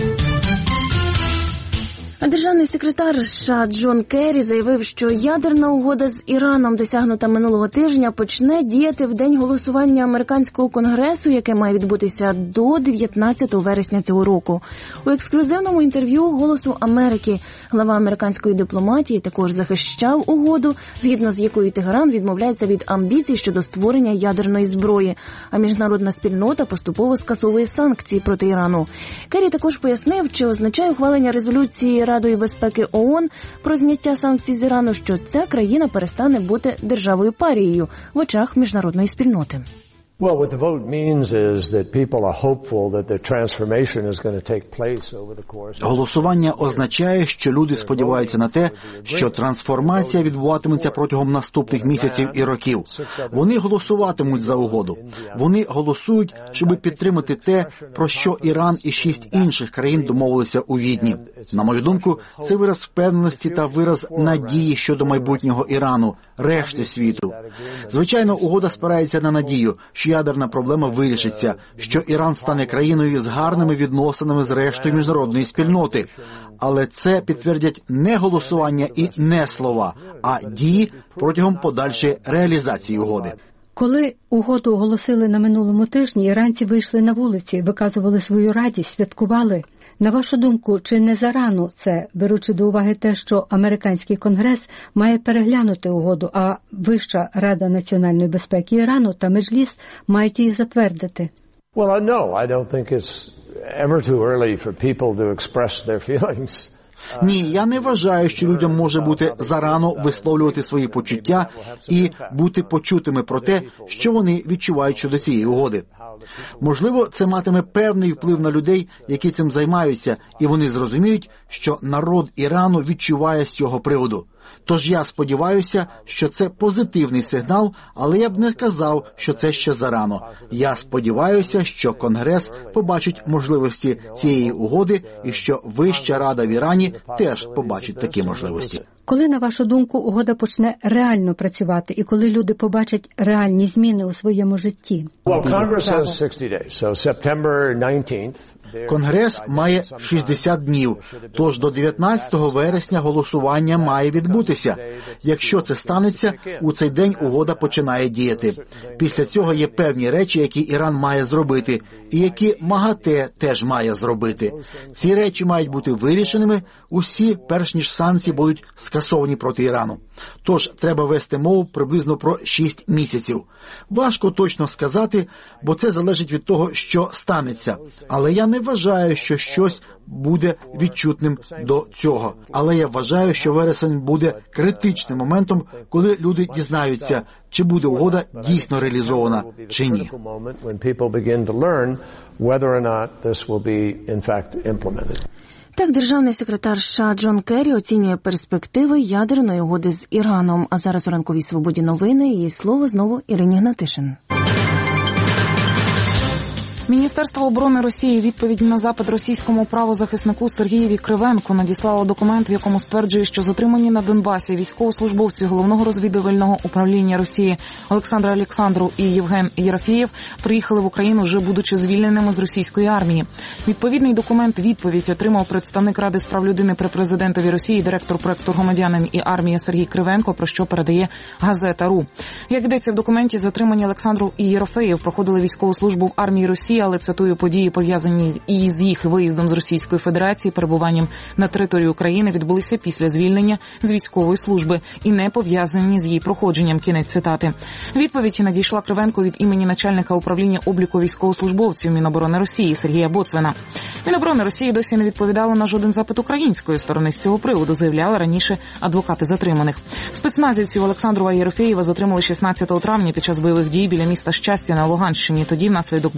Державний секретар США Джон Керрі заявив, що ядерна угода з Іраном, досягнута минулого тижня, почне діяти в день голосування американського конгресу, яке має відбутися до 19 вересня цього року. У ексклюзивному інтерв'ю «Голосу Америки» глава американської дипломатії також захищав угоду, згідно з якою Тегеран відмовляється від амбіцій щодо створення ядерної зброї, а міжнародна спільнота поступово скасовує санкції проти Ірану. Керрі також пояснив, чи означає ухвалення резолюції Радою безпеки ООН про зняття санкцій з Ірану, що ця країна перестане бути державою-парією в очах міжнародної спільноти. Well, what the vote means is that people are hopeful that the transformation is going to take place over the course. Голосування означає, що люди сподіваються на те, що трансформація відбуватиметься протягом наступних місяців і років. Вони голосуватимуть за угоду. Вони голосують, щоб підтримати те, про що Іран і 6 інших країн домовилися у Відні. На мою думку, це вираз впевненості та вираз надії щодо майбутнього Ірану, решти світу. Звичайно, угода спирається на надію, що ядерна проблема вирішиться, що Іран стане країною з гарними відносинами з рештою міжнародної спільноти. Але це підтвердять не голосування і не слова, а дії протягом подальшої реалізації угоди. Коли угоду оголосили на минулому тижні, іранці вийшли на вулиці, виказували свою радість, святкували. На вашу думку, чи не зарано це, беручи до уваги те, що американський конгрес має переглянути угоду, а Вища Рада національної безпеки Ірану та Меджліс мають її затвердити? Well, no, I don't think it's ever too early for people to express their feelings. Ні, я не вважаю, що людям може бути зарано висловлювати свої почуття і бути почутими про те, що вони відчувають щодо цієї угоди. Можливо, це матиме певний вплив на людей, які цим займаються, і вони зрозуміють, що народ Ірану відчуває з цього приводу. Тож я сподіваюся, що це позитивний сигнал, але я б не казав, що це ще зарано. Я сподіваюся, що Конгрес побачить можливості цієї угоди і що Вища Рада в Ірані теж побачить такі можливості. Коли, на вашу думку, угода почне реально працювати і коли люди побачать реальні зміни у своєму житті? Конгрес має 60 днів, тож до 19 вересня голосування має відбутися. Якщо це станеться, у цей день угода починає діяти. Після цього є певні речі, які Іран має зробити, і які МАГАТЕ теж має зробити. Ці речі мають бути вирішеними усі, перш ніж санкції будуть скасовані проти Ірану. Тож треба вести мову приблизно про 6 місяців. Важко точно сказати, бо це залежить від того, що станеться. Але я не вважаю, що щось буде відчутним до цього. Але я вважаю, що вересень буде критичним моментом, коли люди дізнаються, чи буде угода дійсно реалізована, чи ні. Так, державний секретар США Джон Керрі оцінює перспективи ядерної угоди з Іраном. А зараз у ранковій свободі новини і слово знову Ірині Гнатишин. Міністерство оборони Росії відповідь на запит російському правозахиснику Сергієві Кривенку надіслало документ, в якому стверджує, що затримані на Донбасі військовослужбовці Головного розвідувального управління Росії Олександр Олександров і Євген Єрофєєв приїхали в Україну, вже будучи звільненими з російської армії. Відповідний документ відповідь отримав представник Ради з прав людини при президентові Росії, директор проекту «Громадянин і армія» Сергій Кривенко, про що передає газета.ру. Як йдеться в документі, затримані Олександров і Єрофєєв проходили військову службу в армії Росії, але, цитую, події, пов'язані із їх виїздом з Російської Федерації, перебуванням на території України, відбулися після звільнення з військової служби і не пов'язані з її проходженням. Кінець цитати. Відповідь надійшла Кривенко від імені начальника управління обліку військовослужбовців Міноборони Росії Сергія Боцвена. Міноборони Росії досі не відповідало на жоден запит української сторони з цього приводу, заявляли раніше адвокати затриманих. Спецназівців Олександрова і Єрофєєва затримали 16 травня під час бойових дій біля міста Щастя на Луганщині. Тоді, внаслідок боїв, за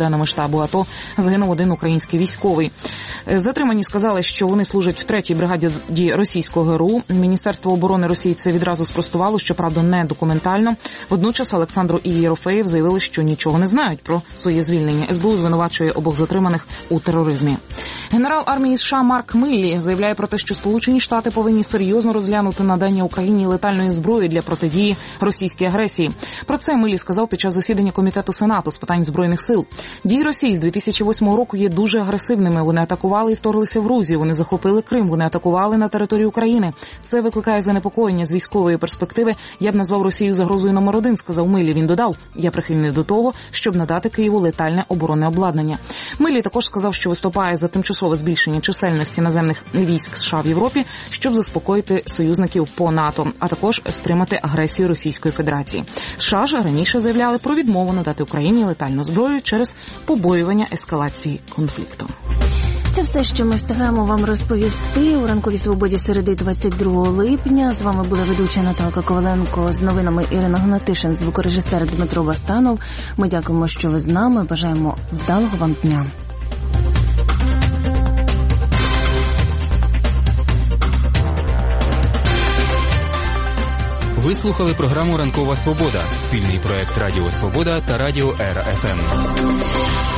даними штабу АТО, загинув один український військовий. Затримані сказали, що вони служать в 3-й бригаді російського ГРУ. Міністерство оборони Росії це відразу спростувало, щоправда, не документально. Водночас Олександр і Єрофеєв заявили, що нічого не знають про своє звільнення. СБУ звинувачує обох затриманих у тероризмі. Генерал армії США Марк Міллі заявляє про те, що Сполучені Штати повинні серйозно розглянути надання Україні летальної зброї для протидії російській агресії. Про це Міллі сказав під час засідання Комітету Сенату з питань Збройних сил. Дії Росії з 2008 року є дуже агресивними. Вони атакували і вторглися в Грузію, вони захопили Крим, вони атакували на території України. Це викликає занепокоєння з військової перспективи. Я б назвав Росію загрозою номер 1, сказав Міллі. Він додав, я прихильний до того, щоб надати Києву летальне оборонне обладнання. Міллі також сказав, що виступає за тимчасове збільшення чисельності наземних військ США в Європі, щоб заспокоїти союзників по НАТО, а також стримати агресію Російської Федерації. США ж раніше заявляли про відмову надати Україні летальну зброю через побоювання ескалації конфлікту. Це все, що ми встигаємо вам розповісти у ранковій свободі середи 22 липня. З вами була ведуча Наталка Коваленко, з новинами Ірина Гнатишин, звукорежисер Дмитро Бастанов. Ми дякуємо, що ви з нами. Бажаємо вдалого вам дня. Ви слухали програму «Ранкова свобода» – спільний проект Радіо Свобода та Радіо РФМ.